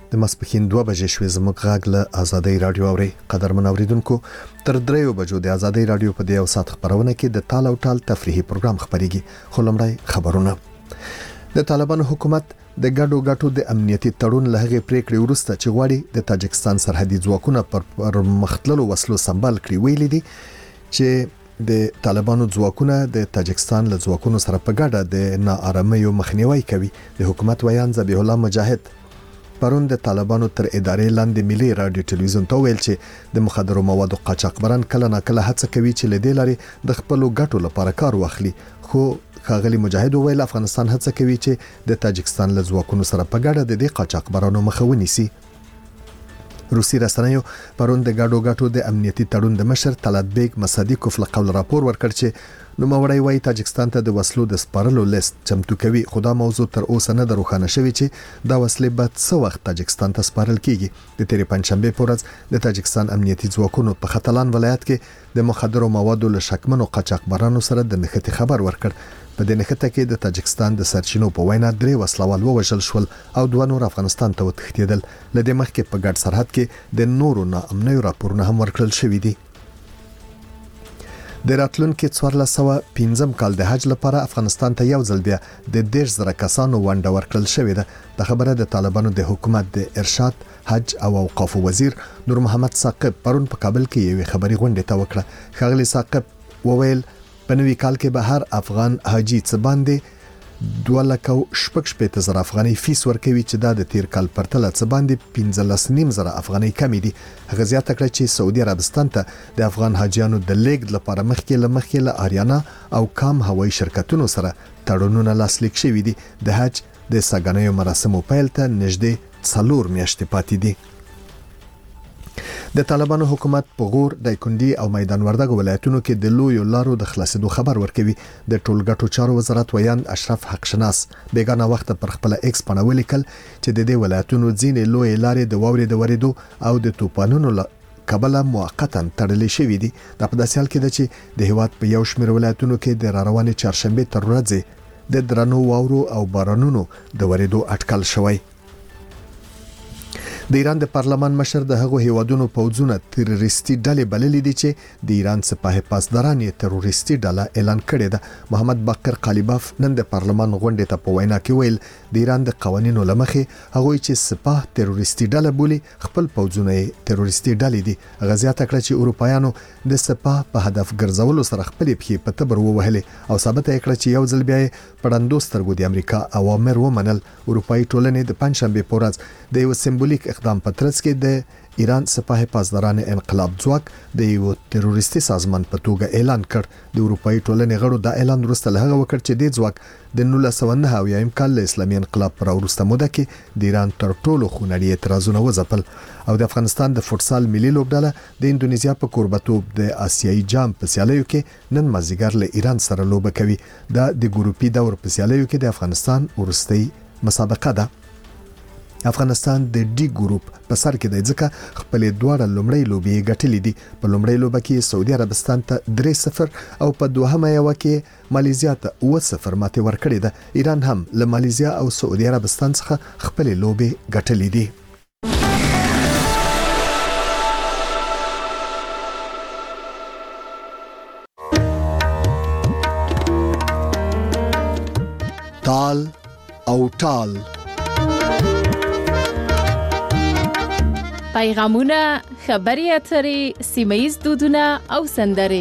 د ماسپښین 2 بجې شوې. زموږ غږ له آزادۍ رادیو اوري. قدرمن اوریدونکو، تر 3 بجو د آزادۍ رادیو په دې او سات خبرونه کې د تال او ټال تفریحي پروګرام خبريږي. خو لمړی خبرونه. د طالبانو حکومت د ګډو د امنیتي تړون له هغې پریکړې وروسته چې غواړي د تاجکستان سرحدي ځواکونه پر مختللو وسلو سمبال کړي، ویلي دي چې د طالبانو ځواکونه د تاجکستان له ځواکونو سره په ګډه د ناارامۍ مخنیوي کوي. د حکومت ویان ذبیح الله مجاهد پرون د طالبانو تر ادارې لاندې ملي رادیو ټلویزیون ته ویل چې د مخدرو موادو قاچاقبران کله ناکله هڅه کوي چې له دې لارې د خپل ګټو لپاره کار واخلي. خو ښاغلي مجاهد ویل افغانستان هڅه کوي چې د تاجکستان له ځواکونو سره په ګډه د دې قاچاقبرانو مخه ونیسي. روسي رسنیو پرون د ګډو د امنیتي تړون د مشر طلعت بیگ مصدیقوف له قول راپور ورکړ چې نوموړی وايي تاجکستان ته د وسلو د سپارلو لیست چمتو کوي. خو دا موضوع تر اوسه نه روښانه شوی چې دا وسلې به څه وخت تاجکستان ته سپارل کیږي. د تیرې پنځشنبه په ورځ د تاجکستان امنیتي ځواکونو په ختلان ولایت کې د مخدرو موادو له شکمنو قاچاقبرانو سره د نښتې خبر ورکړ. په دې نښته کې د تاجکستان د سرچینو په وینا 3 وسلوال ووژل شول او 2 نور افغانستان ته وتښتیدل. لدې مخکې په ګډ سرحد کې د نورو ناامنیو راپورونه هم ورکړل شوې دي. د راتلونکي 1415 کال د حج لپاره افغانستان ته یو ځل بیا د 10,000 کسانو ونډه ورکړل شوې ده. د خبره د طالبانو د حکومت د ارشاد، حج او اوقاف وزیر نور محمد ثاقب پرون په کابل کې یو خبري غونډه ته وکړه. ښاغلي ثاقب وویل په نوي کال کې به هر افغان حاجی څه باندې 2,60,000 افغاني فیس ورکوي چې دا د تیر کال پرتله څه باندې 15,000 افغاني کمی دي. هغه زیاته کړه چې سعودي عربستان ته د افغان حاجیانو د لیږد لپاره مخکې له آریانا او کام هوایي شرکتونو سره تړونونه لاسلیک شوي دي. د حج د ساګانیو مراسمو پیل ته نږدې 4 میاشتې پاتې دي. د طالبانو حکومت په غور، دایکنډي او میدان وردګ ولایتونو کې د لویو لارو د خلاصېدو خبر ورکوي. د ټولګټو چارو وزارت ویان اشرف حق شناس بیگانه وخت پر خپل ایکس باندې ولیکل چې د دې ولایتونو ځینې لوی لارې د واورې د وریدو او د طوفانونو کبله موقتا تړلې شوې دي. دا په داسې حال کې ده چې د هیواد په یو شمېر ولایتونو کې د روانې چهارشنبه تر ورځې د درنو واورو او بارانونو د وریدو اټکل شوی. د ایران د پارلمان مشر د هغو هیوادونو پوځونه تروریستي ډلې بللې دي چې د ایران سپاه پاسداران یې تروریستي ډله اعلان کړې ده. محمد باقر قالیباف نن د پارلمان غونډې ته په وینا کې ویل د ایران د قوانینو لمخې هغه چې سپاه تروریستي ډله بولي خپل پوځونه یې تروریستي ډلې دي. غزيات کړ چې اروپایانو د سپاه په هدف ګرځولو سره خپل پخې په تبر ووهلې او ثابت کړ چې یو ځل بیا پړندو سترګو د امریکا اوامر ومنل. اروپאי ټولنې د پنځشنبه په ورځ د یو سمبولیک اقدام په ترڅ کې د ایران سپاه پاسداران انقلاب ځواک د یو تروریستي سازمان په توګه اعلان کړ. د اروپאי ټولنې غړو دا اعلان وروسته له هغه وکړ چې د ځواک د 1999 کال اسلامي انقلاب پر وروسته موده کې د ایران تر ټولو خونړي اعتراضونه وځپل. او د افغانستان د فوتسال ملي لوبډله د اندونیزیا په کوربتوب د آسیایي جام په سیالیو کې نن مازیګر له ایران سره لوبه کوي. دا د ګروپي دور په سیالیو کې د افغانستان ورستۍ مسابقه ده. افغانستان د ډي ګروپ په سر کې دی ځکه خپل دواړه لومړی لوبي ګټلې دي. په لومړی لوبه کې سعودي عربستان ته 3-0 او په دوهمه یو کې ماليزیا ته 0-0 ماته ورکړې ده. ایران هم له ماليزیا او سعودي عربستان څخه خپل لوبي ګټلې دي. تال او ټال پیغامونه، خبري اترې، سیمه‌ییز دودونه او سندرې.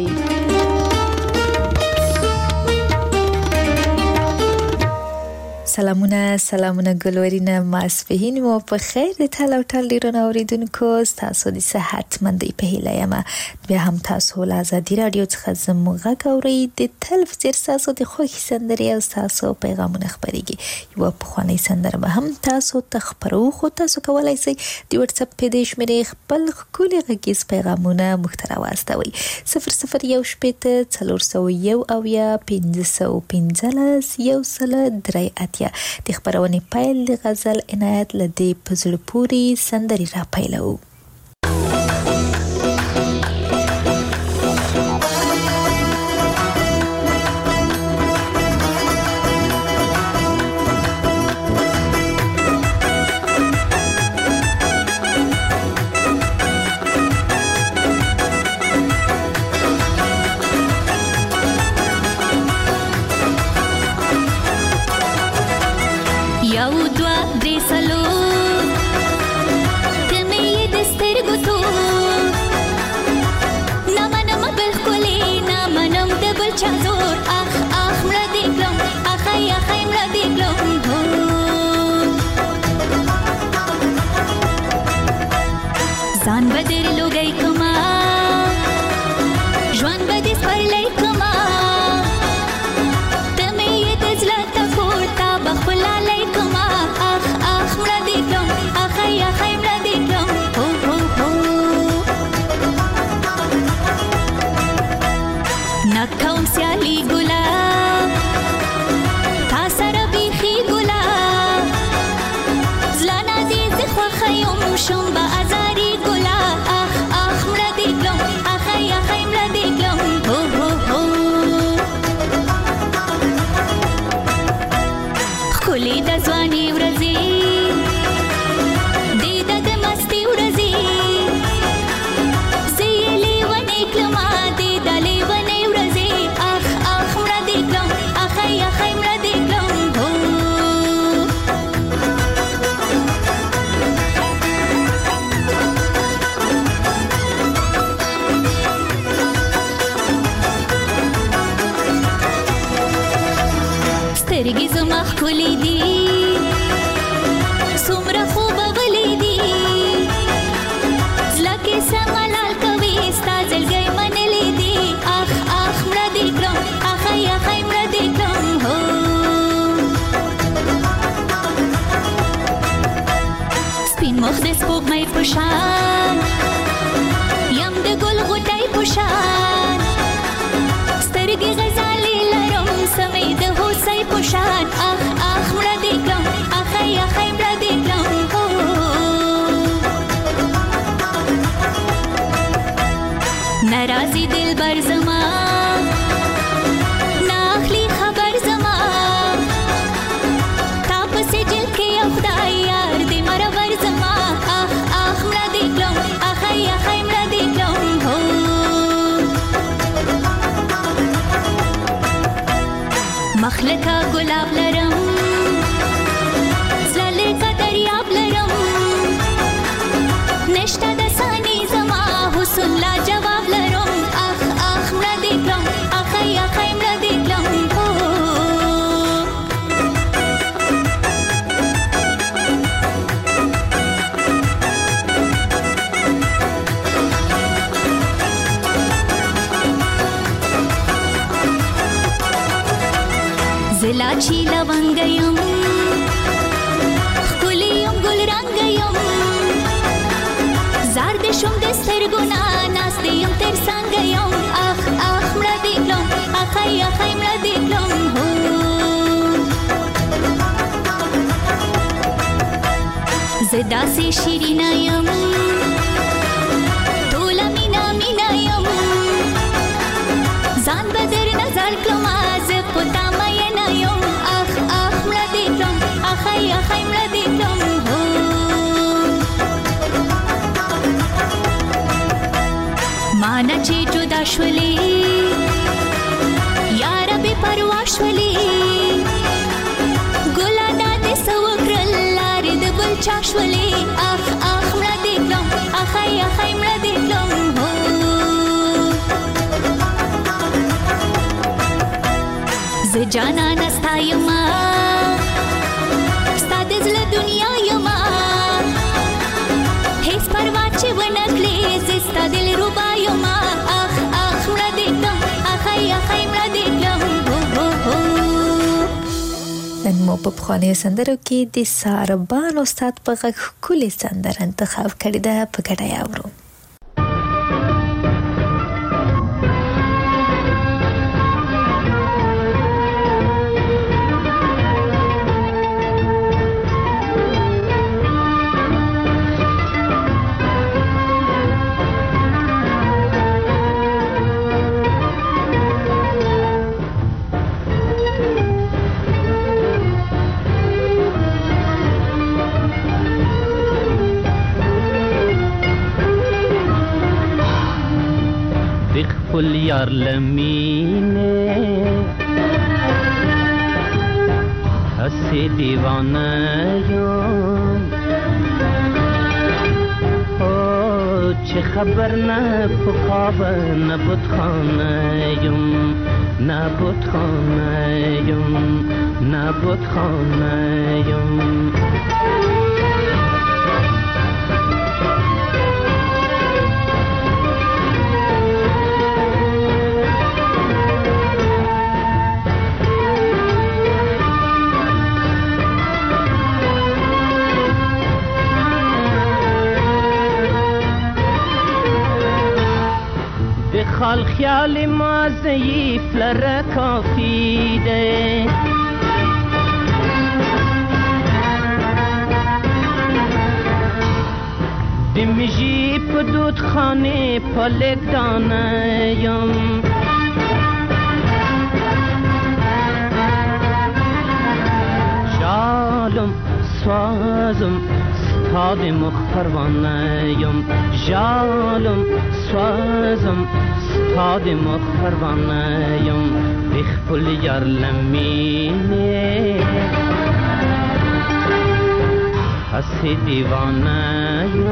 سلامونه ګلورینه ماسپهین مو په خیر. د تل او ټل ډیرونه اوریدونکو تاسو د صحت مندي په هیله یم. بیا هم تاسو له آزادي رادیو څخه زموږ غږ اورئ. د تلویزیون تاسو د خوښي سندرې او تاسو پیغامونه خبريږي. یو په خواني سندره به هم تاسو ته خبرو. خو تاسو کولای شئ د واتس اپ په دې شمېرې خپل خولي غږیز پیغامونه مختره واستوي. 0011515 د خبرونې پایل غزل عنایت لدی پزړ پوری سندري را پیلو. نازلی ګلا تا سره بیخي ګلا زلانه دې زه خوښه یم شم به ازاري ګلا اخ اخ مړه دې کړم اخی اخی مړه دې کړم هو هو هو ښکلې د ځواني ورځې سترګې زما ښکلې دي څومره خوبه غلې دي زړه کې سملال کوي ستا زړګی منلې دي اخ اخ مړه دې کړم اخی اخی مړه دې کړم هو سپین مخ د سپوږمۍ په شان یم د ګل غوټۍ په شان سترګې غزالې لرم سمې د هوسۍ په شان اخ اخ مړه دې کړم اخی اخی مړه دې کړم ناراضي دلبر زما ناخلی خبر زما تا پسې جل کې یو خدای یار دې مرور زما اخ اخ مړه دې کړم اخی اخی مړه دې کړم هو مخلکه ګلاب لرم زړه لکه دریاب لرم نشته د ثاني زما حسن لا جواب لرم اخ اخ مړه دې کړم اخی اخی مړه دې کړم زلا چی لونګ یم ښکلې یم ګل رنګ یم زار دې شوم د سترګو نه ناستې یم تر څنګ یم اخ اخ مړه دې کړم اخی اخی مړه دې کړم زه داسې شیرینه یم ټوله مینا مینا یم ځان به در نظر کړم زه په تا مینه یم اخ اخ مړه دې کړم اخی اخی مړه دې کړم مانا چې جدا شولې یاره بې پروا شولې ګله دا دې څه وکړل لارې د بل چا شولې اخ اخ مړه دې کړم اخی اخی مړه دې کړم زه جانانه ستا یما ستا د زړه دنیا یما هیڅ پروا چې ونه کړې زه ستا دلربا یما اخ اخ مړه دې کړم اخی اخی مړه دې کړم نن مو په پخوانیو سندرو کې د ساربان استاد په غږ ښکلې سندره انتخاب کړې ده په ګډه یې اورو خپل یار لمینه هسې دیوانه یم چې خبر نه په خواب نه بتخانه یم نه بتخانه یم نه بتخانه یم الخیال ما ضعیف لره کافی ده دمیجی په دود خانه پلک دانیم جالم سوازم ستاد مخ پروانیم جالم سوازم ستاد مخ پروانیم بخپل یار لمینه هستی دیوانیم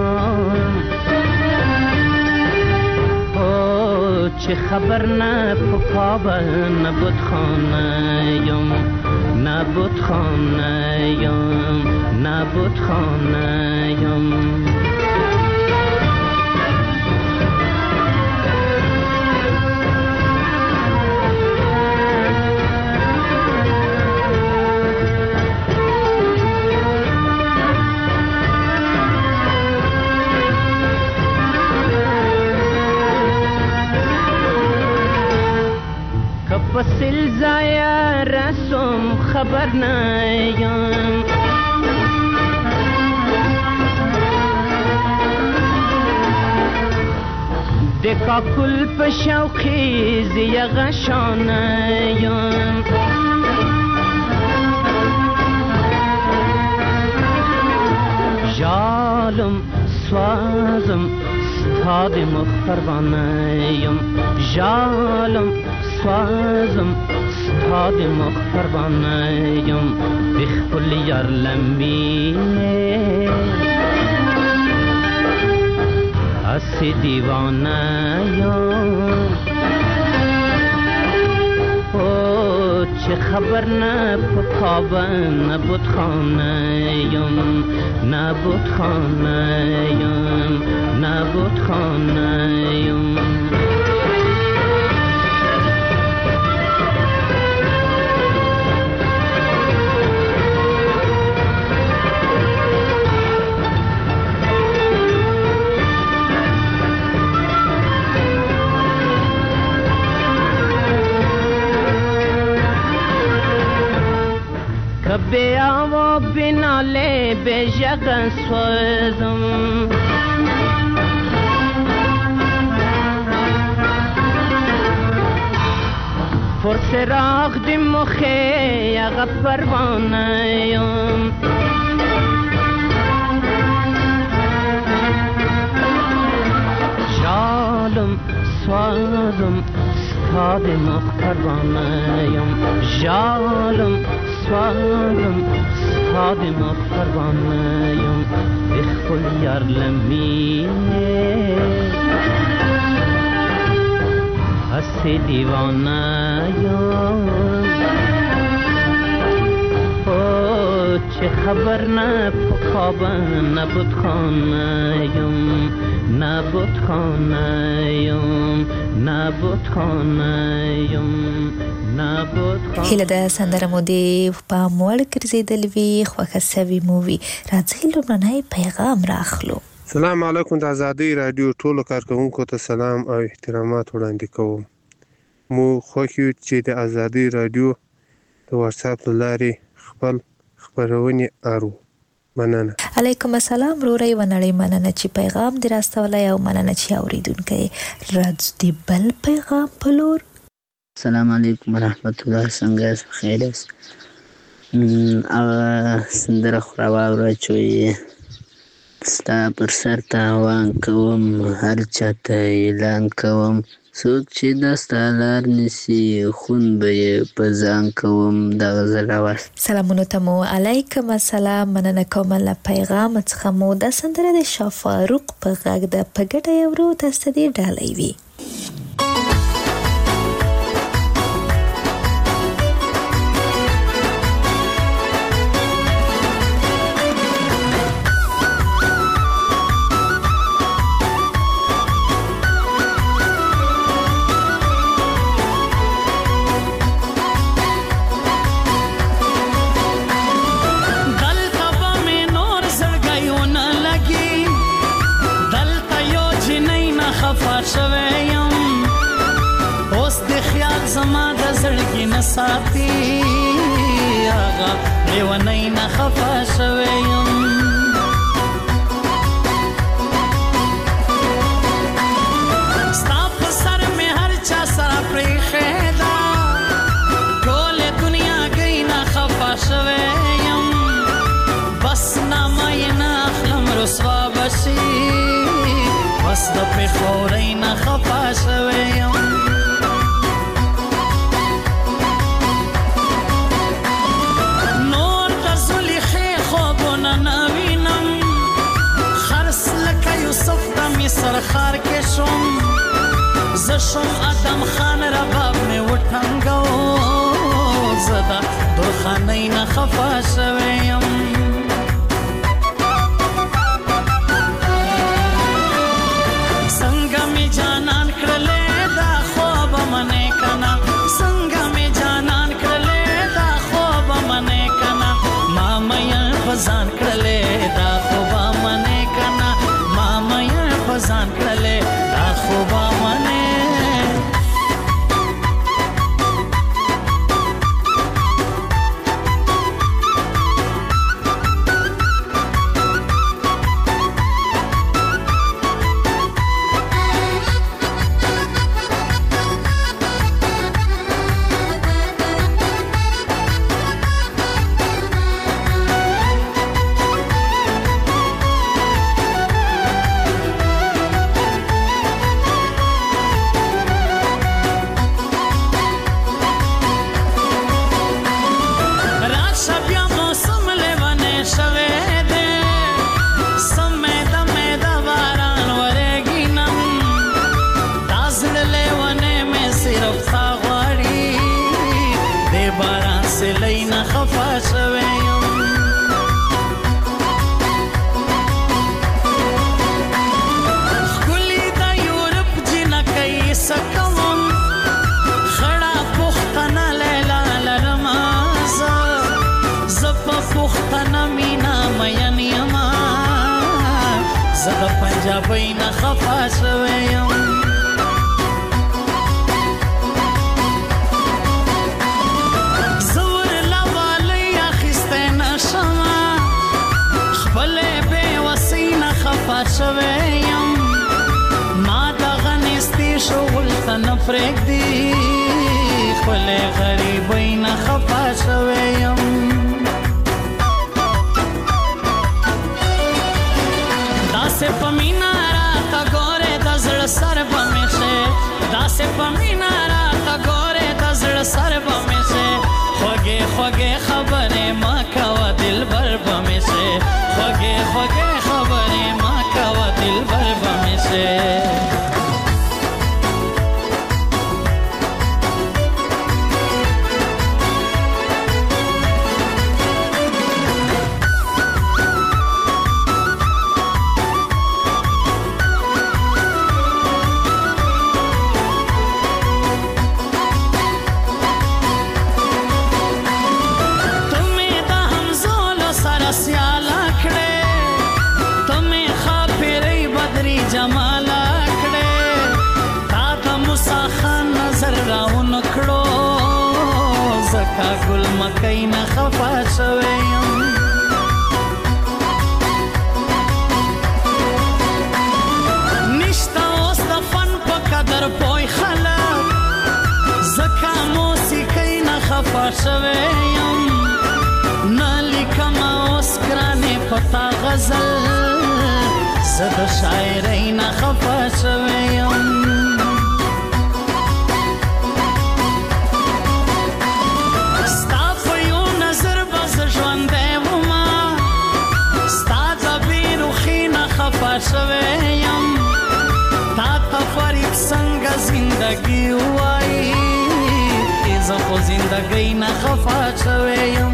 او چه خبر نه پاپا نبود خانیم نبود خانیم نبود خانیم وسیل زایا رسم خبر نیم دکا کل پشوخی زیغشانیم جالم سوازم ستاد مخ پروانیم جالم سوازم ستاد مخ پروانیم بخپل یار لمینه هستی دیوانیم او چه خبر نه پاپا نبود خانیم نبود خانیم نبود خانیم بیا و بناله به جگ سوزم پر سراغ دی مخی اغا پروانیم جالم سوزم ستاد مخ پروانیم جالم سوالم ستاد مخ پروانیم بخپل یار لمینه هستی دیوانیم او چه خبر نه پخواب نبود خانیم نبود خانیم نبود خانیم هیله ده سندره مو دی په موړ ګرځیدل وی خوښه سوي مووي راځي لومړنی پیغام راخلو. سلام علیکم د آزادۍ رادیو ټولو کارکونکو ته سلام او احترامات وړاندې کوم. مو خوښ یو چې د آزادۍ رادیو د واتس اپ لارې خپل خبرونه اورو. مننه. علیکم السلام روري ونړی مننه چې پیغام دی راستولای او مننه چې اوریدونکو راځي بل پیغام پلور. السلام علیکم ورحمت الله څنګه خیر است سندره خراوه چوي ستا پر سر تاوان کوم هر چاته اعلان کوم څوک چې دستا لار نسی خون به په ځان کوم د غزل اواز. سلامونه ته مو علیکم السلام مننه کوم له پیغام څخه مو د سندره د شافاروق په غږ د پګټه یورو تاسو دې ډالۍ وی. خفا شویم ساتي هغه لیونی نه خفه شوی یم ستا په سر مې هر چا سره پریښې ده ټولې دنیا گئی نه خفه شوی یم بس نامه یې نه اخلم رسوا به شي بس د پېښورۍ نه خفه شوی یم سرخار کې شوم زه شوم ادم خان رباب مې وټنګو زه د درخانۍ نه خفه شوی یم څنګه مې جانان کړلې دا خوب منې کنه څنګه مې جانان کړلې دا خوب منې کنه ما مې بزان کړلې دا خوب منې کنه ما مې ځان کړلې دا خوبه منې پنجابی نه خفه شوی یم زه ورله والی اخیستی نشمه خپلې بېوسۍ نه خفه شوی یم ما دغه نیستي شغل ته نه پرېږدي خپلې غریبۍ نه خفه شوی یم داسې په مینا راته ګورې د زړه سر به مې شې داسې په مینا راته ګورې د زړه سر به مې شې خوږې خوږې خبرې ما کوه دلبر به مې شې خوږې خوږې خبرې ما کوه دلبر به مې شې ګل مکۍ نه خفه شوی یم نشته اوس د فن په قدر پوی خلک ځکه موسیقۍ نه خفه شوی یم نه لیکم اوس ګرانې په تا غزل زه د شاعرۍ نه خفه شوی یم شوی یم تا ته فرید څنګه زندګي وایي زه خو زندګۍ نه خفه شوی یم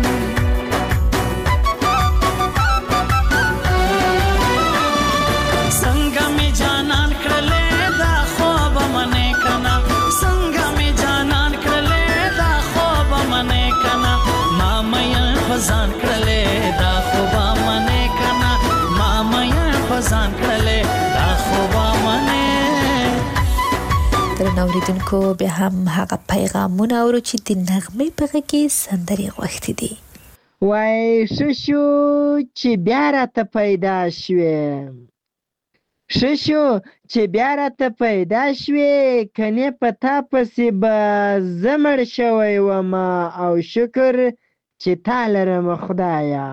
څنګه مې جانان کړلې دا خوبه منې کنه څنګه مې جانان کړلې دا خوبه منې کنه ما مې په ځان کړلې دا خوبه منې کنه ما مې په ځان کړلې دا خوبه منې درنو اوریدونکو بیا هم هغه پیغامونه اورو چې د نغمې په غږ کې سندرې غوښتې دي. وای ششو چې بیا راته پیدا شوې، ششو چې بیا راته پیدا شوې، کنې په تا پسې به زه مړ شوی ومه او شکر چې تا لرم خدایه،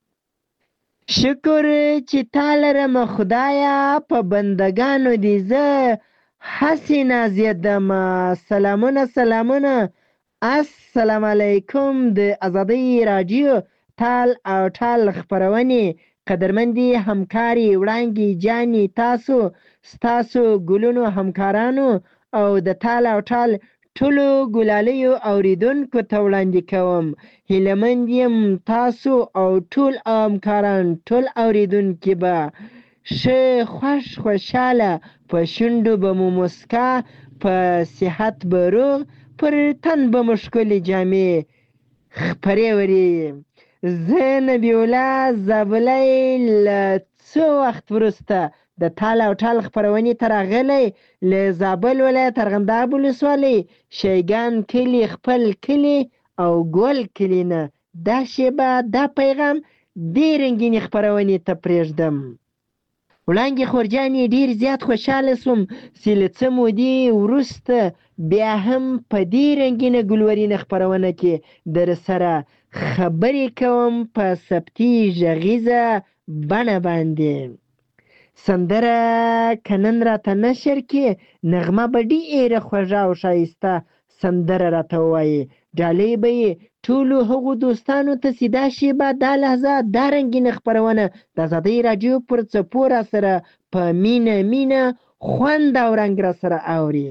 شکر چې تا لرم خدایه، په بندگانو دې زه هسې نازېدم. سلامونه سلامونه، السلام علیکم. د ازادۍ راډیو تال او ټال خپرونې قدرمندي همکاري وړانګې جانې، تاسو ستاسو ګلونو همکارانو او د تال او ټال ټولو ګلالیو اوریدونکو ته وړاندې کوم. هیلهمند یم تاسو او ټول همکاران ټول اوریدونکي به ښه خوښ خوشحاله، په شونډو به مو مسکا، په صحت به روغ، پر تن به مو ښکلې جامې خپرې ورې. زه نبی الله زابلی له څو وخت وروسته د تال او ټال خپرونې ته راغلی، له زابل ولایت ارغنداب ولسوالۍ شیګان کلي خپل کلي او ګل کلي نه دا شیبه دا پیغام دې رنګینې خپرونې ته پرېږدم. وړانګې خورجانې ډېر زیات خوشحاله سوم چې له څه مودې وروسته بیا هم په دې رنګینه ګلورینه خپرونه کې در سره خبرې کوم په ثبتي غږیزه بڼه باندې. سندره که نن راته نشر کې، نغمه به ډېره خوږه او ښایسته سندره راته ووایي. ډالۍ به یې ټولو هغو دوستانو ته چې دا شیبه دا لحظه دا رنګینه خپرونه د ازادۍ راډیو پر څپو را سره په مینه مینه خوند او رنګ را سره اوري.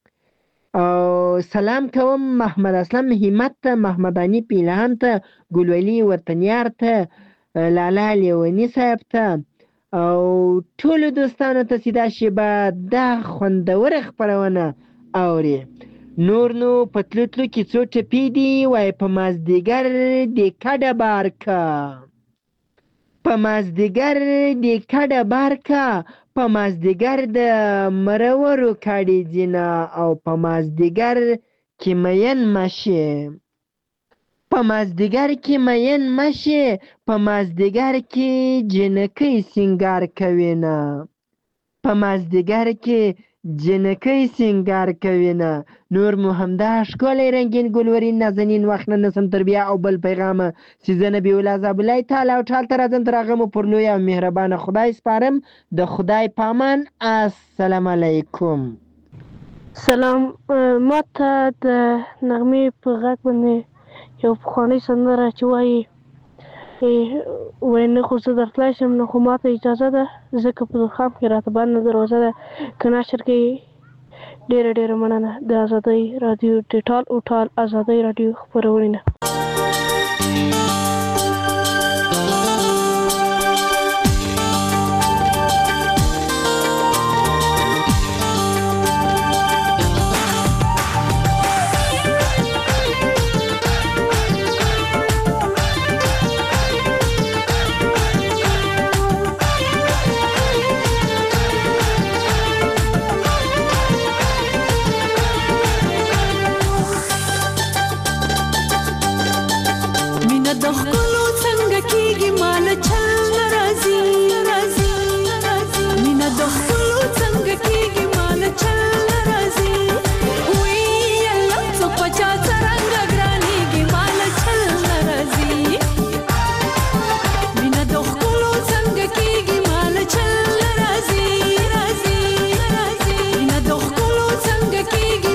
او سلام کوم محمد اسلم همت ته، محمداني پیلان ته، ګلولي وطنیار ته، لالا لیوني صاحب ته او ټولو دوستانو ته چې دا شیبه دا خوندوره خپرونه اوري. نور نو په تلو تلو کې څو ټپې دي، وای په مازدیګر د کډه بار کا، په مازدیګر د کډه بار کا، په مازدیګر د مرورو کاډې ځینه او په مازدیګر کې مین مشي، په مازدیګر کې مین مشي، په مازدیګر کې جنکۍ سینګار کوي نه، په مازدیګر کې جنکۍ سینګار کوي نه. نور مو همدا ښکلی رنګین ګلورین نازنین وخت نه نسم تر بیا او بل پیغامه چې زه نبی الله زابلی تال او ټال ته راځم، تر هغه مو پر لوی او مهربانه خدای سپارم. د خدای پامان. السلام علیکم. سلام. ما ته د نغمې په غږ باندې یو پخوانۍ سندره چې وایي وای نه خو زه درتلی شم، نو خو ما ته اجازه ده ځکه په دوخام کې راته بنده دروازه ده که نشر کوي. ډېره ډېره مننه د ازادۍ راډیو د ټال او ټال ازادۍ راډیو خپرونې نه.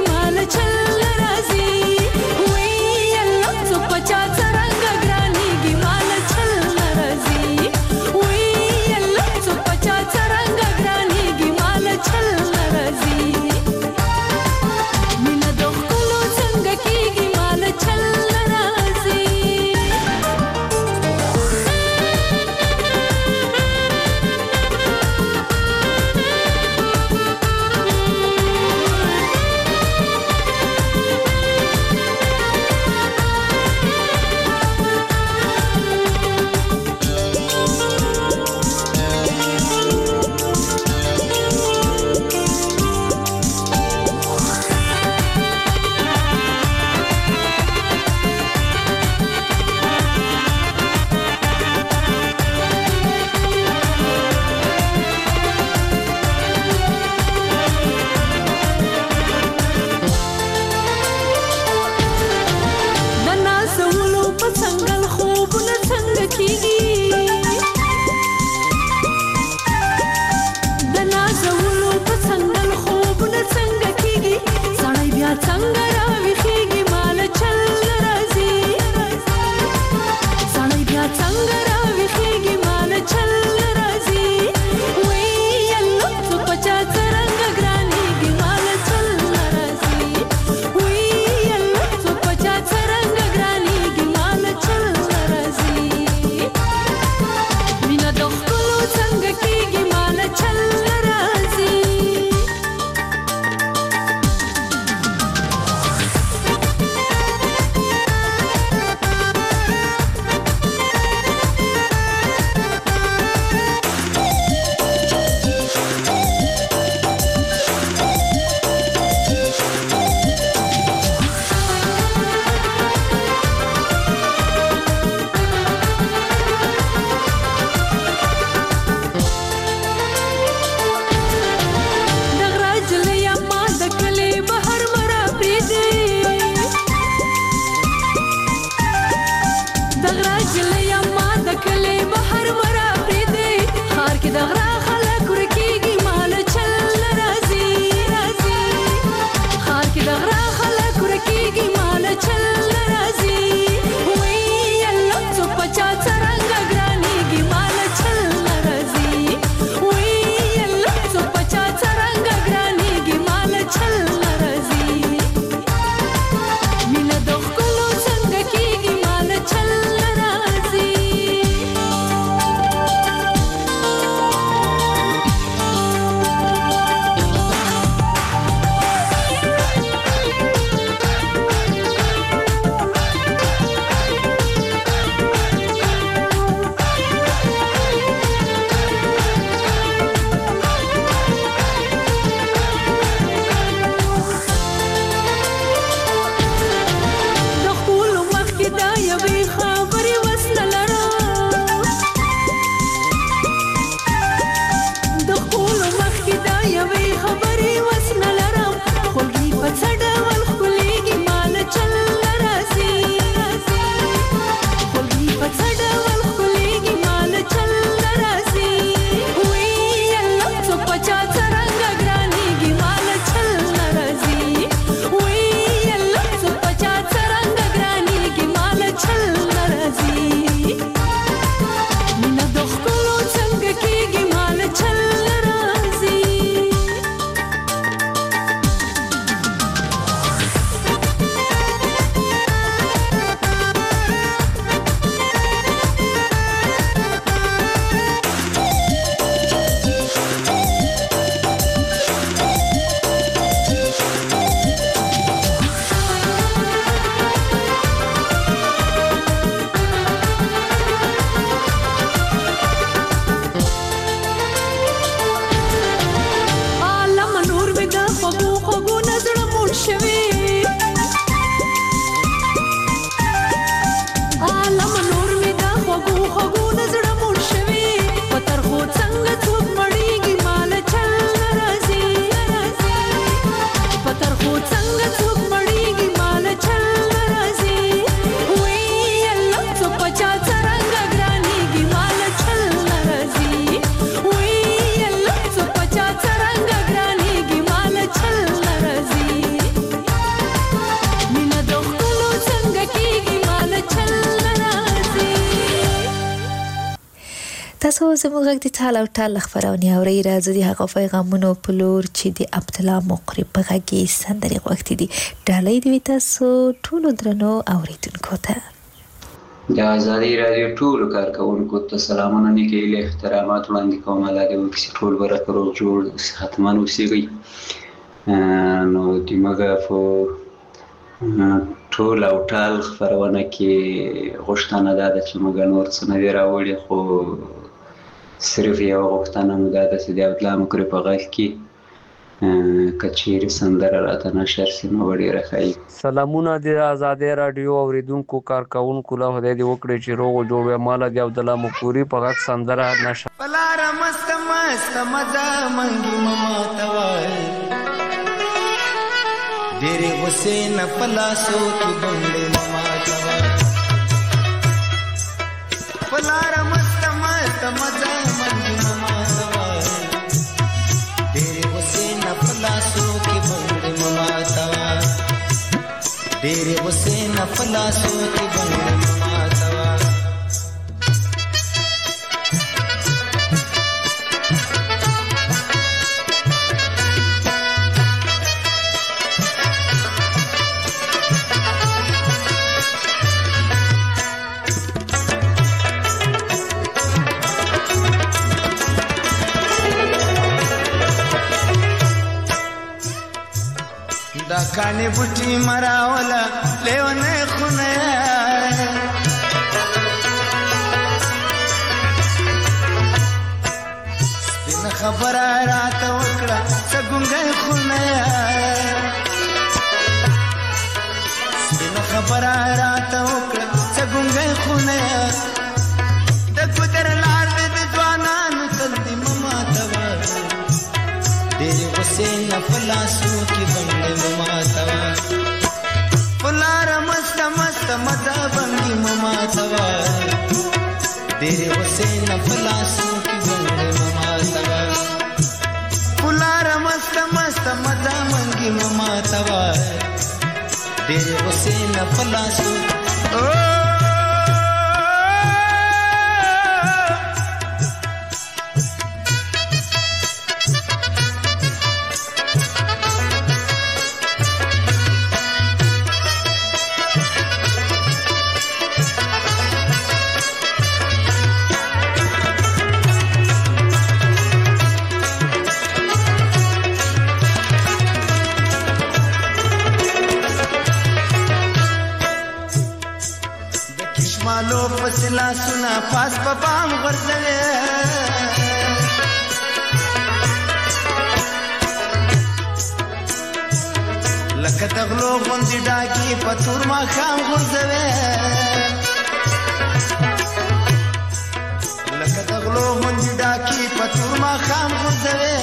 چا څرنګه ګرانېږي تاسو زموږ غږ د ټال او ټال خبرونه اورئ. راځي د هغه پیغامونو په لور چې د عبدالله مقری په غږ کې سندرې غوښتې دي. ډالۍ دوی تاسو ټولو درنو اوریدونکو ته. د آزادۍ رادیو ټولو کارکوونکو ته سلامونه نیکې هیلې احترامات وړاندې کوم. الله دې وکړي چې ټول به راته روغ جوړ صحتمند اوسېږئ. نو دماغه په ټول او ټال خبرونه کې غوښتنه دا ده چې موږ نور څه نه دي راوړي، خو صرف یوه غوښتنه مو دا ده چې د عبدالله مقری په غږ کې که چیرې سندره راته نشر سي نو به ډېره ښه وي. سلامونه د آزادۍ راډیو اوریدونکو کارکوونکو له خدای دې وکړي چې روغ جوړ وي. ماله د عبدالله مقری په غږ سندره نشر. پلاره مست مست مزه منګي ماته وایي ډېرې غوسې نه په لاسو کې بنګړې ماته وایي. پلاره مست مست مزه منګي ماته وایي ډېرې غوسې نه په لاسو کې بنګړې ماته وایي ډېرې غوسې نه په لاسو کې بنګړې ماته وایي. دا کانی بوټي مراوله لیونه خونه سپینه خبره راته وکړه سګونګی خونه سپینه خبره راته وکړه سګونګی خونه د ګودر لار د ځوانانو تل دې ماته وایي ډېرې غوسې نه په لاسو کې بنګړې ماته وایي. پلاره مست مست مزه بنګي ماته وایي ډېرې غوسې نه په لاسو کې بنګړې ماته وایي. پلاره مست مست مزه بنګي ماته وایي ډېرې غوسې نه په لاسو مالو پسلا سنا پاس پپام غرزوی لکه دغلو غوندی ډاکی پتور ما خام غرزوی لکه دغلو غوندی ډاکی پتور ما خام غرزوی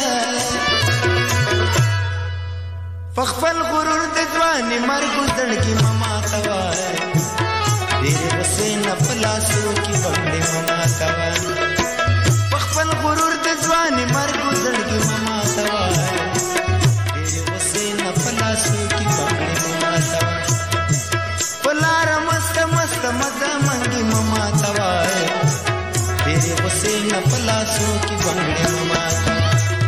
فخفل غرور د ځواني مرګ زړګي مما توای ډېرې غوسې نه په لاسو کې بنګړې ماته وایي. په خپل غرور د ځواني مرګ زړګي ماته وایي ډېرې غوسې نه په لاسو کې بنګړې ماته وایي. په لاره مست مست مزه منګي ماته وایي ډېرې غوسې نه په لاسو کې بنګړې ماته وایي.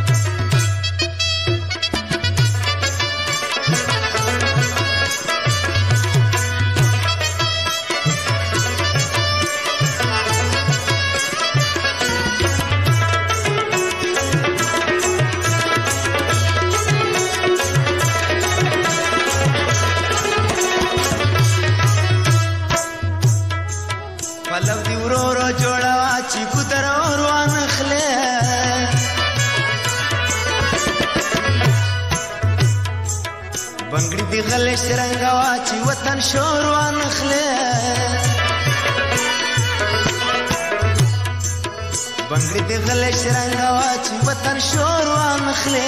بنگړي دی غلې شرنګا واچي وطن شور وانخله بنگړي دی غلې شرنګا واچي وطن شور وانخله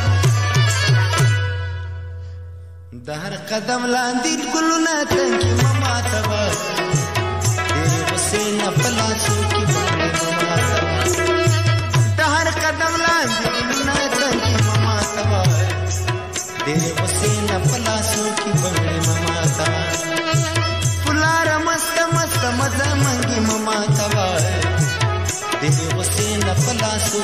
د هر قدم لاندې ګلونه تنګي مما تبا ډېرې غوسې نه په لاسو کې بنگړي مما تبا د هر قدم لاندې ګلونه تنګي مما تبا ډېرې غوسې نه په لاسو کې بنګړې مما تبا پلاره مست مست مزه منګي مما تبا ډېرې لاسو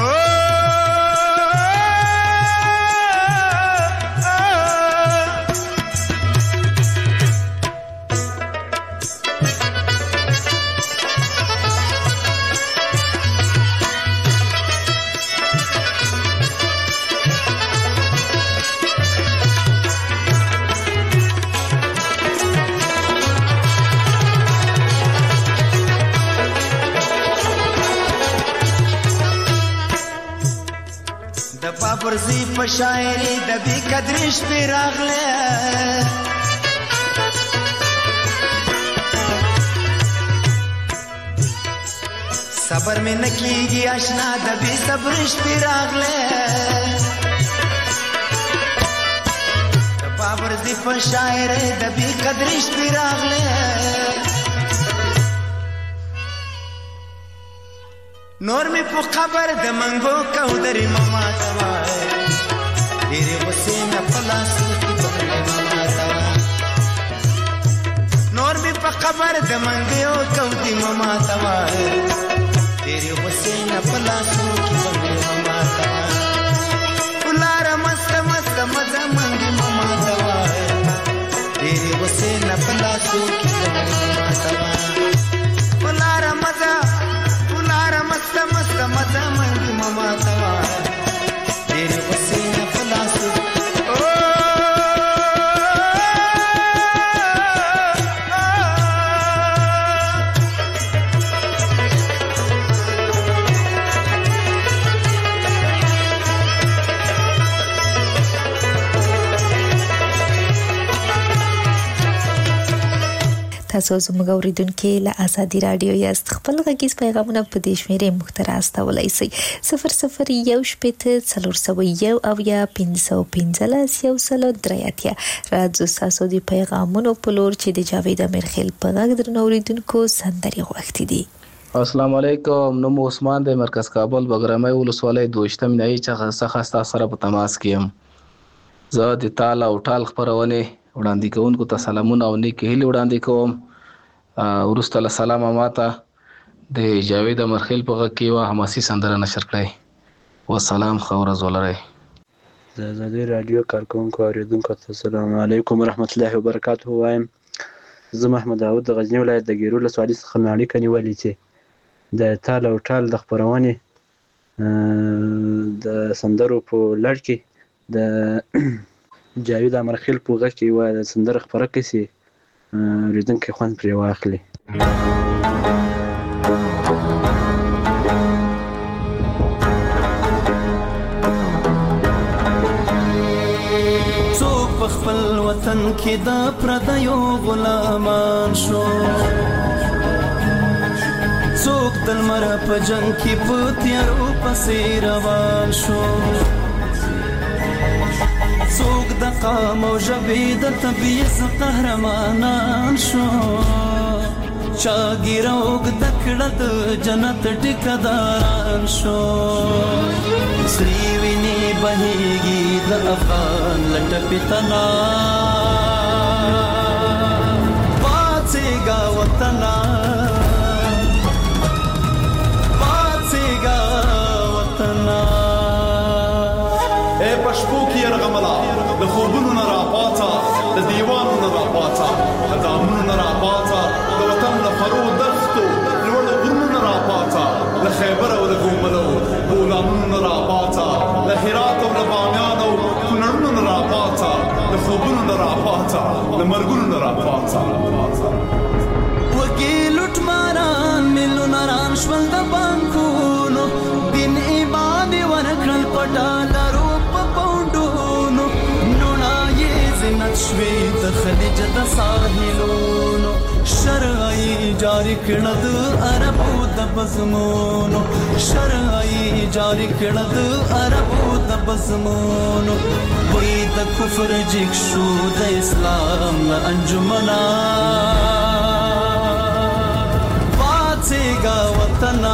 برزی په شاعري د بی قدرش په راغله صبر مې نکیږي آشنا د بی صبرش په راغله د برزی په شاعري د بی قدرش په راغله نور می په خبر د منګو کو درې ماما توای ډېر حسین په لاسو کې بغلې ماما توای نور می په خبر د منګو کو درې ماما توای ډېر حسین په لاسو کې بغلې ماما توای ولار مست مست مزه منګي ماما توای ډېر حسین په لاسو کې بغلې ماما توای ولار مزه مست مزه منګي ماما توای ډېر حسین په لاسو تاسو زموږ اوریدونکو له ازادي رادیو یاست خپل غږیز پیغامونه په دې شمیرې محترم استولای شئ 0011401 او یا 515 راځو تاسو د پیغامونو په لور چې د جاوید امیرخیل په غږ درنو اوریدونکو سندري غوښتي دي. السلام علیکم. نوم عثمان د مرکز کابل بګرامي ولسوالۍ 2 مینای څخه تاسو سره په تماس کې يم. زه د تعالی او ټال خبرونه وړاندې کوونکو ته سلامونه او نیک هیلې وړاندې کوم. ورسته له سلام ماته د جاوید امرخیل په غږ کې و حماسي سندره نشر کړی. والسلام خور زولره. د آزادي رادیو کارکونکو اوریدونکو ته السلام علیکم ورحمت الله وبرکاته وایم. زه محمد داود د غزنی ولایت د ګیرو ولسوالۍ څخه اړیکه نیولې چې د تال او ټال د خبرونې د سندرو په لړ کې د جاوید امرخیل په غږ کې و د سندره خبره کسي اوریدونکو خوند پرې واخلي. څوک په خپل وطن کې د پردیو غلامان شو، څوک د لمر په جنګ کې په تیارو پسې روان شو، څوک د قام او ژبې د طبیعت قهرمانان شو، چا ګیره اوږده کړه د جنت ټیکهداران شو. سرې وینې بهیږي د افغان له ټپې تنا، پاڅېږه وطنه پاڅېږه وطنه. ای په شپو کې یرغمله د خوبونو نه راپاڅه، د دیوانو نه راپاڅه، د دامونو نه راپاڅه، د وطن له فرو دښتو لوړو غرونو نه راپاڅه، له خیبر او له ګوملو بولانونو نه راپاڅه، له هرات او له بامیان او کونړونو نه راپاڅه، د خوبونو نه راپاڅه، له مرګونو نه راپاڅه. وږي لوټماران میلیونران شول د بانکونو، دین ایمان یې ورکړل په ډالرو په پونډونو، نوڼه یې زینت شوې د خلیج د ساحلونو، شرع یې جاري کړه د عربو د بزمونو، شرع یې جاري کړه د عربو د بزمونو. وی د کفر جګ شو د اسلام له انجمنا، پاڅېږه وطنه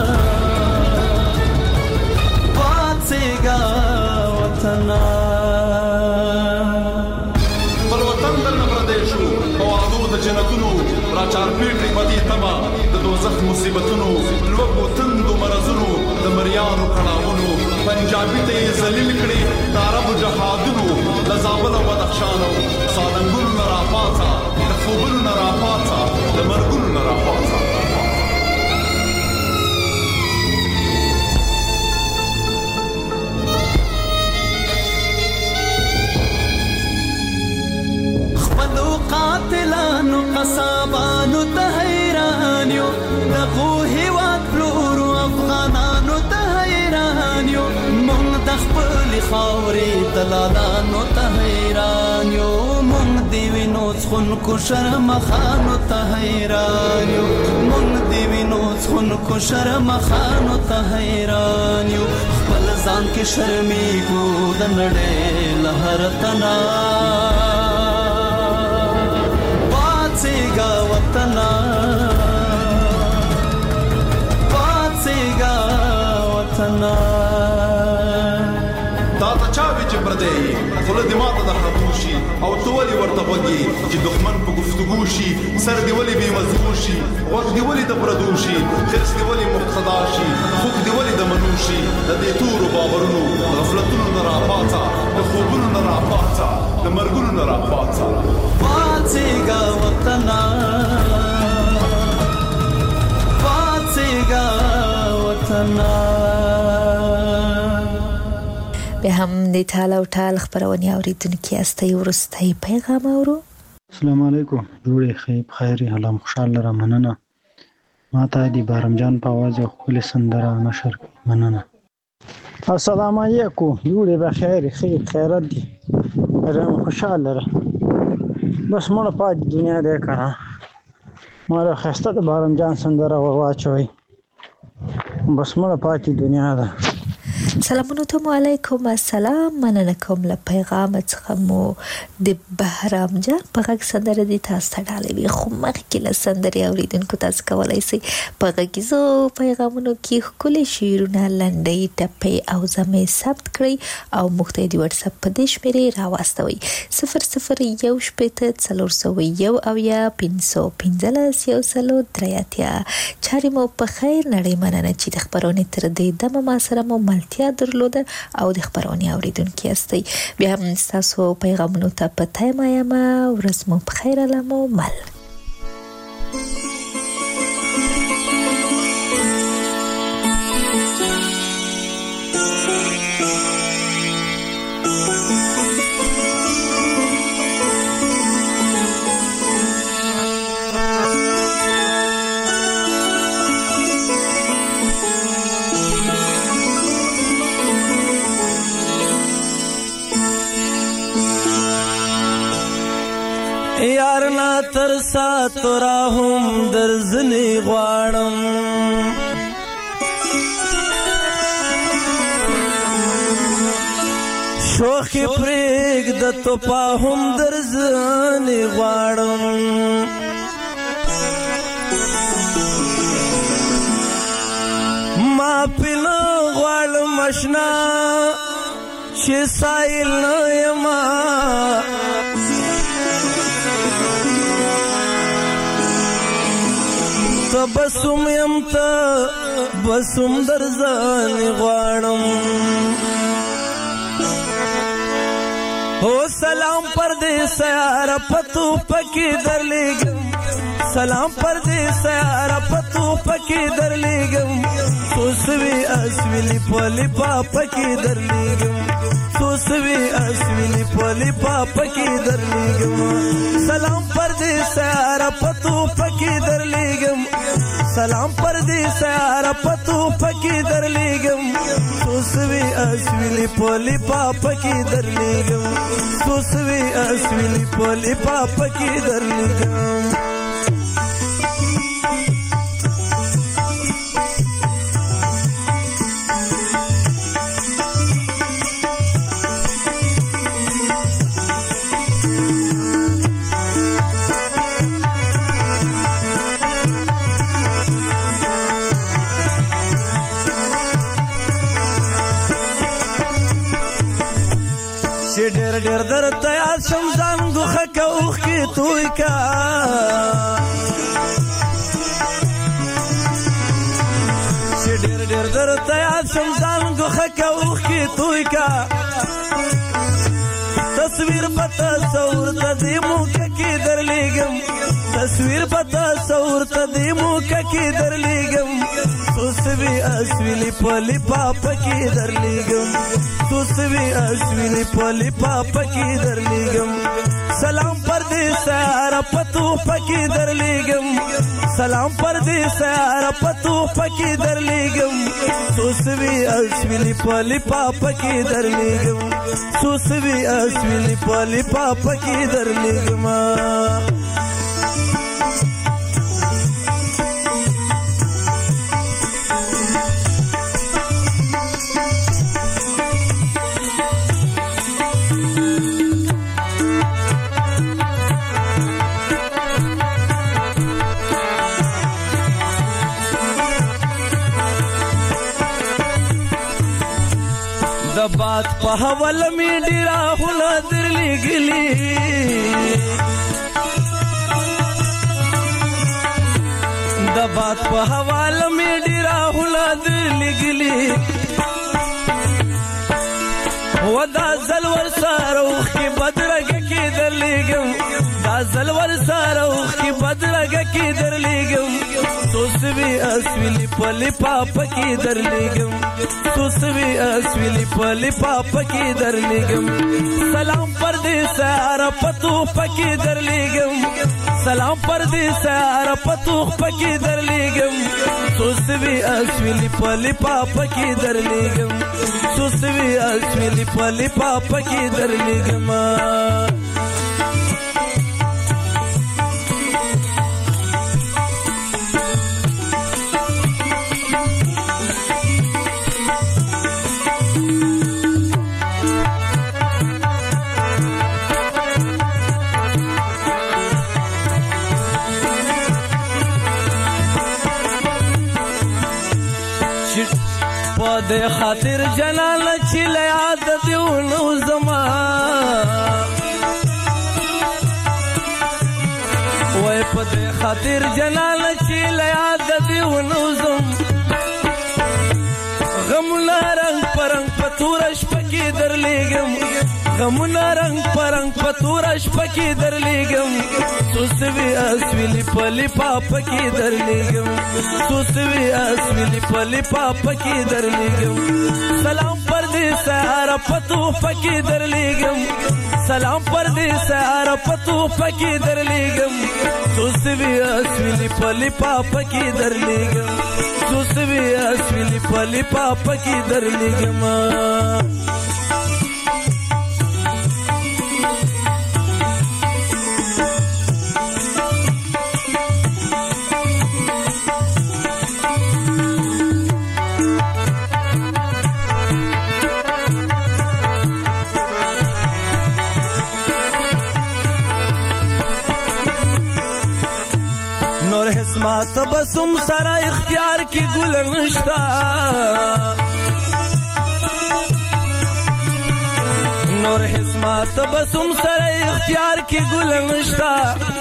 پاڅېږه وطنه. پر وطن درنه پردی شو په وعدو د جنتونو، را چارپېټې په دې تمه د دوزخ مصیبتونو لوږو تندو مرضونو د مریانو کړاوونو پنجابي ته یې ذلیل کړي د عربو جهادونو له زابل او بدخشان او سالنګونو نه راپاڅه د خوبونو نه راپاڅه د مرګونو نه راپاڅه. قاتلانو قصابانو ته حیران یو دغو هیواد پلورو افغانانو ته حیران یو مونږ د خپلې خاورې دلالانو ته حیران یو مونږ د وینو څښونکو شرمخانو ته حیران یو مونږ د وینو څښونکو شرمخانو ته حیران یو خپل ځان کې شرمېږو د نړۍ له هر تنا پاتېږه وطنه پاتېږه وطنه. دا ته چا وي چې پردی خوله دې ماته د خطو شي او ته ولې ورته غوږې چې دښمن په گفتگو شي سر دې ولې بې مضمون شي غوږ دې ولې د پردو شي حرص دې ولې مقتدا شي خوږ دې ولې د منو شي د دې تورو باورونو غفلتونو نه راپاڅه د خوبونو نه راپاڅه د مرګونو نه راپاڅه. پاتېږه وطنه پاتېږه وطنه. به هم د ټال او ټال خبرونه اوریدونکو استي ورستي پیغام اورو. السلام علیکم جوړې خیر خیري حالم خوشاله را مننه ما ته دی بارم جان په आवाज خپل سندره نشر مننه. السلام علیکم جوړې بخیر خیر خیرت دي رم خوشاله را بس مړه پات دنیا دې کړه مړه خسته د بارم جان سندره واچوي بس مړه پات دنیا ده. سلامونه ته علیکم السلام مننه کوم له پیغام څخه مو د بهرام جان په غږ سندره دي تاسو ته ډالې خو مخکې له سندرې اوریدونکو تاسو کولای شئ په غږیزو پیغامونو کې ښکلي شعرونه لنډۍ ټپې او زمې ثبت کړئ او موږ ته د واتس اپ په دې شمېرې راواستوئ 0014040515 چارې مو په خیر نړۍ مننه چې د خبرونې تر دې دمه ما سره مو ملتیا درلوده او د خبرونې اوریدونکو یاستئ. بیا هم تاسو پیغامونو ته پته یم ورځ مو په خیر علمو مل. یار نا ترسا تورا هم درزنی غواړم شوخی پریگ د توپا هم درزنی غواړم ما پینا غواړم اشنا چې سایل نه یما ته بسوم یم ته بسوم درځان غواړم او سلام پردیس یار پتو پکی درلیږم سلام پردیس یار پتو پکی درلیږم سوسوي اسویلی پلی پاپکی درلیږم سوسوي اسویلی پلی پاپکی درلیږم سلام پردیس یار پتو پکی درلیږم سلام پردیس یار پتو پکی درلیږم سوسوي اسویلی پلی پاپکی درلیږم سوسوي اسویلی پلی پاپکی درلیږم. ډېر ډېر درته یاد شم ځان دوخه که اوښکې توی کا شمزان گوخه که اوخ کی توی که تصویر په تصور ته دې موکه کې درلیږم تصویر په تصور ته دې موکه کې درلیږم سوسوي اسویلی پلی پاپا کې درلیږم سوسوي اسویلی پلی پاپا کې درلیږم سلام پردیس پتو پکی درلیږم سلام پردیس پتو پکی درلیږم سوسوي اسویلی پلی پاپا کې درلیږم سوسوي اسویلی پلی پاپا کې درلیږم د باد په حواله می ډیرا هله درلېږلي د باد په حواله می ډیرا هله درلېږلي و دا زلور سره وخې بدرګه کې درلېږم دا زلور سره وخې بدرګه کې درلېږم سوسوي اسویلی پلی پاپا کې درلېږم سوسوي اسویلی پلی پاپا کې درلېږم سلام پردیس پتو پکې درلېږم سلام پردیس پتو پکې درلېږم سوسوي اسویلی پلی پاپا کې درلېږم سوسوي اسویلی پلی پاپا کې درلېږم د خاطر جلال چې له یاد دیو نو زما وای په د خاطر جلال چې له یاد دیو نو زم غمونه رنگ پرنګ پتورش پکې درلېږم غمونه رنگ پرنګ پتورش پکې درلېږم سوسوي اسویلی پلی پاپا کې درلېږم سوسوي اسویلی پلی پاپا کې درلېږم سلام پردیس پتو پکې درلېږم سلام پردیس پتو پکې درلېږم سوسوي اسویلی پلی پاپا کې درلېږم سوسوي اسویلی پلی پاپا کې درلېږم ما تبسم سره اختیار کی ګل نشتا نور حسما تبسم سره اختیار کی ګل نشتا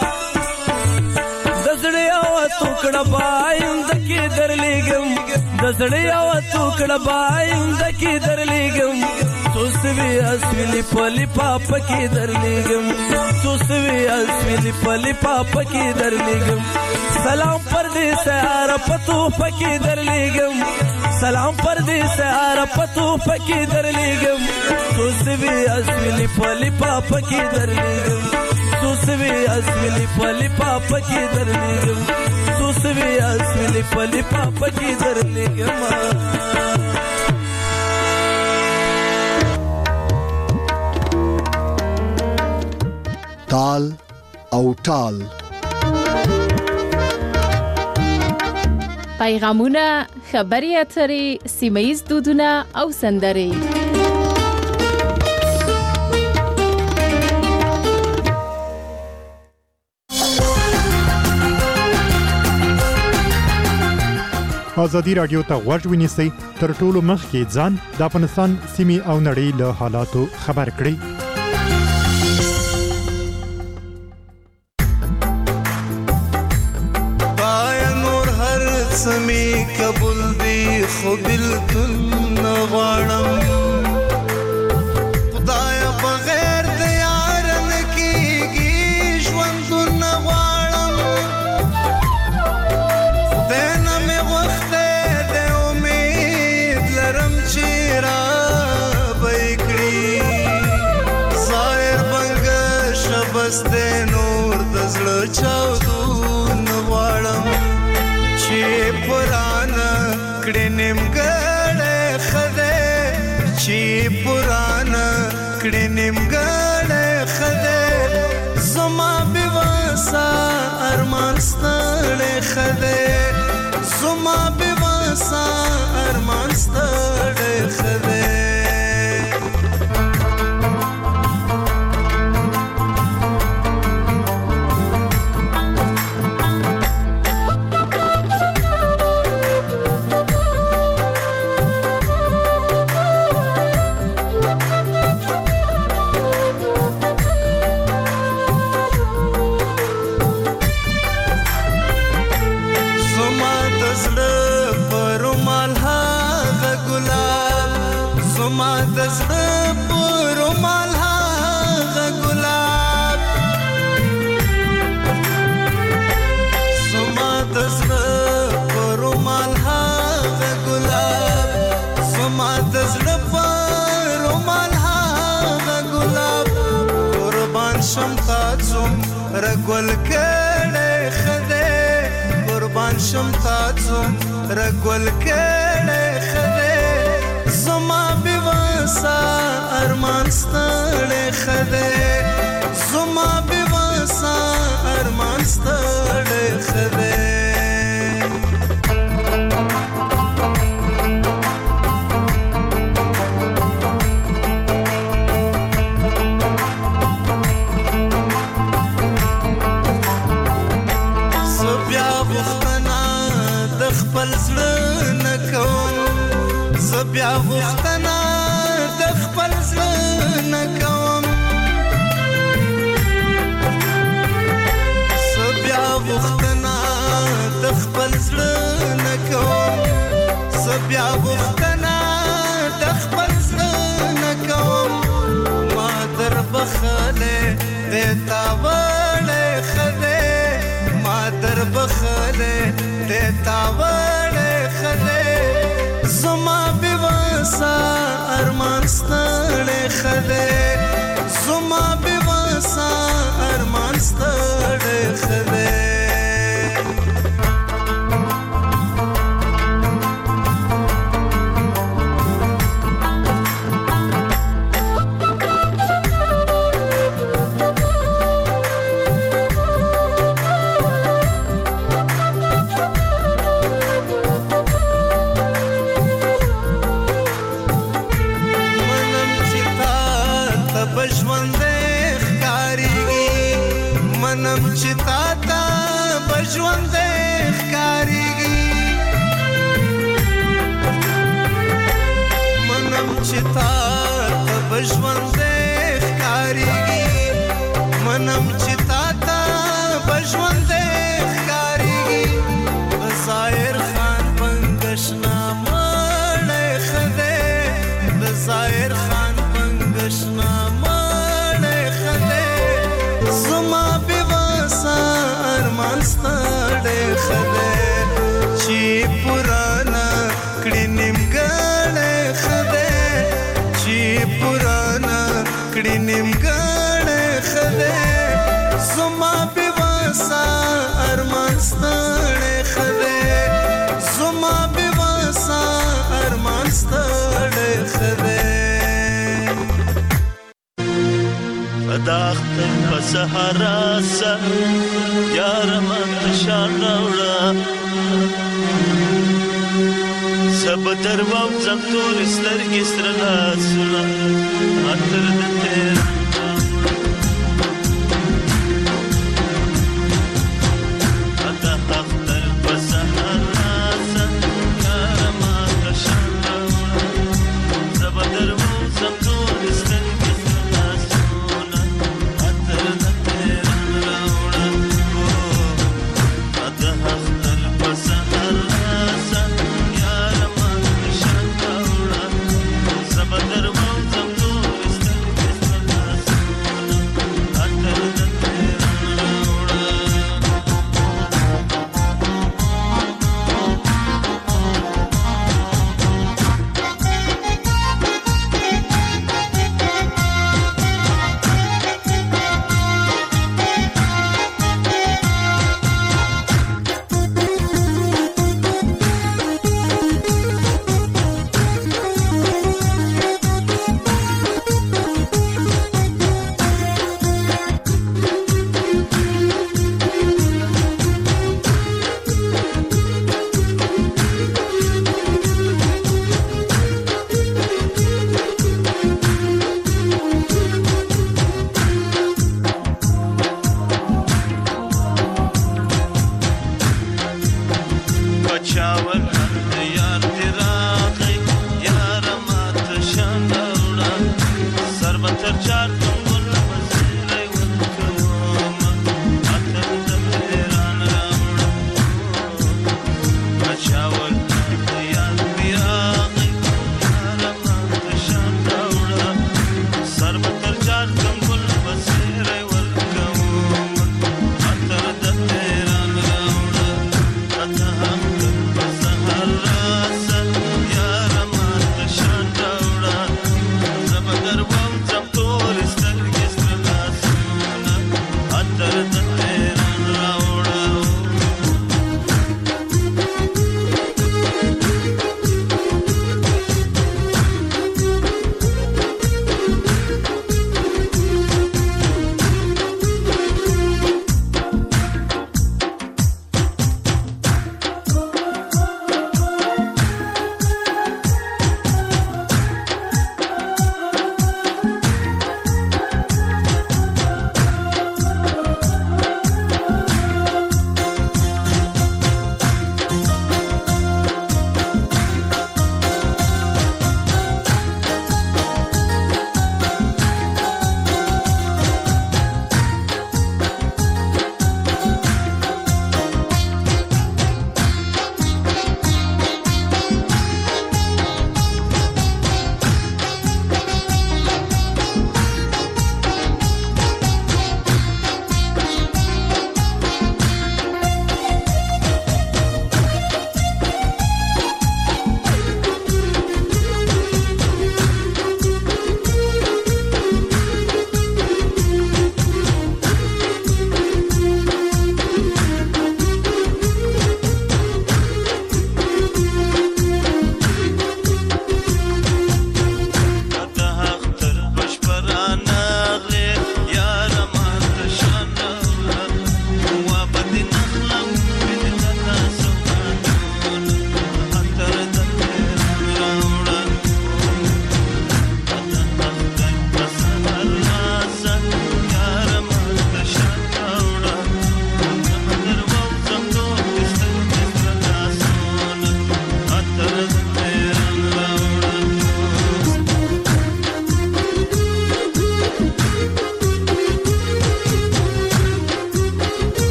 دزړې او ټوکړه باید کی درلېږم دزړې او ټوکړه باید کی درلېږم سوسوي اسویلی پلی پاپا کې درلېږم سوسوي اسویلی پلی پاپا کې درلېږم سلام پردیس پتو پکې درلېږم سلام پردیس پتو پکې درلېږم سوسوي اسویلی پلی پاپا کې درلېږم سوسوي اسویلی پلی پاپا کې درلېږم سوسوي اسویلی پلی پاپا کې درلېږم تال او ټال پیغامونه خبري اترې سیمه‌ییز دودونه او سندرې ازادي رادیو ته غوږ ونیسئ تر ټولو مخکې ځان د افغانستان سیمې او نړۍ له حالاتو خبر کړئ سمی قبول دی خو بلکل نه غواړم خدایا بغیر د یار نه کېږي ژوندون نه غواړم خدای نه مې غوښتی دی امید لرم چې رابه یې کړي ظاهر بنګشه بس دی نور د زړه چاودون نه غواړم چې پرانه کړې نیمګړی ښه دی چې پرانه کړې نیمګړی ښه دی زما بېوسه ارمان ستړی ښه دی زما بېوسه ارمان ستړی ښه دی زما د زړه په رومال هغه ګلاب زما د زړه په رومال هغه ګلاب زما د زړه په رومال هغه ګلاب قربان شم تا څومره ګل کړی ښه دی قربان شم تا څومره ګل کړی ښه دی زما بېوسه ارمان ستړی ښه دی زما بېوسه ارمان ستړی ښه دی زه بیا غوښتنه د خپل زړه نه کوم زه بیا غوښتنه د خپل زړه نه کوم زه بیا غوښتنه د خپل زړه نه کوم زه بیا غوښتنه د خپل زړه نه کوم ما در بخلی دی تا وړی ښه دی ما در بخلی دی تا وړی ښه دی زما بېوسه ارمان ستړی ښه دی زما بېوسه ارمان ستړی ښه دی منم چې تا ته به ژوندی ښکارېږي منم چې تا ته به ژوندی ښکارېږي منم چې تا ته به ژوندی ښکارېږي د ظاهر خان پنګشنا مړی ښه دی د ظاهر خان پنګشنا مړی ښه دی زما بېوسه ارمان ستړی ښه دی چې پرانه کړې نیمګړی ښه دی چې پرانه کړې نیمګړی ښه دی زما بېوسه ارمان ستړی ښه دی زما بېوسه ارمان ستړی ښه دی دا اختر په سهارا سه یاره ما تشان راوړه زه به در ووځم تورې سترګې سره لاسونه عطر د تېر دا اختر په سهارا سه یاره ما تشان راوړه زه به در ووځم تورې سترګې سره لاسونه عطر د تېر راوړه دا اختر په سهارا سه یاره ما چاول